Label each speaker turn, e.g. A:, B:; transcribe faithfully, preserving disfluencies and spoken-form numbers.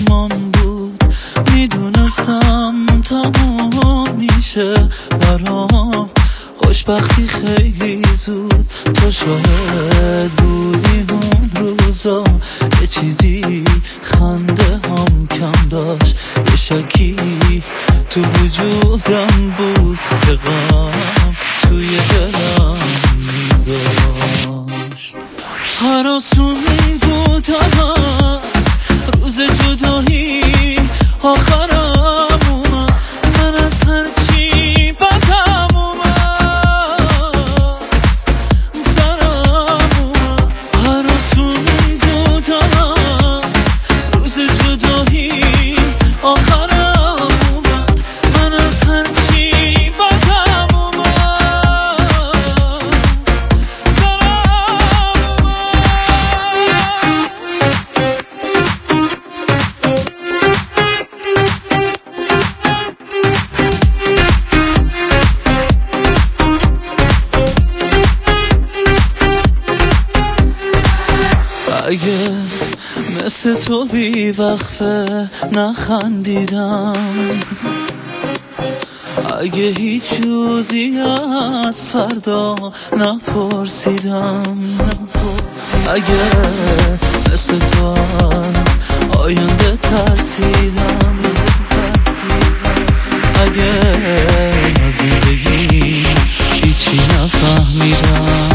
A: چشمام بود، میدونستم تمام میشه برام خوشبختی خیلی زود. تو شاهد بودی اون روزا، یه چیزی خنده هم کم داشت، یه شکی تو وجودم بود که غم توی دلم میذاشت. هر آسونی بود هست روز جدایی آخرم اومد، من از هرچی بدم اومد سرم اومد. هر آسونی بود هست روز جدایی آخرم اومد، من از هرچی بدم اومد سرم اگه مثل تو بی وقفه نخندیدم، اگه هیچ چیزی از فردا نپرسیدم، اگه مثل تو از آینده ترسیدم، اگه از زندگی هیچی نفهمیدم.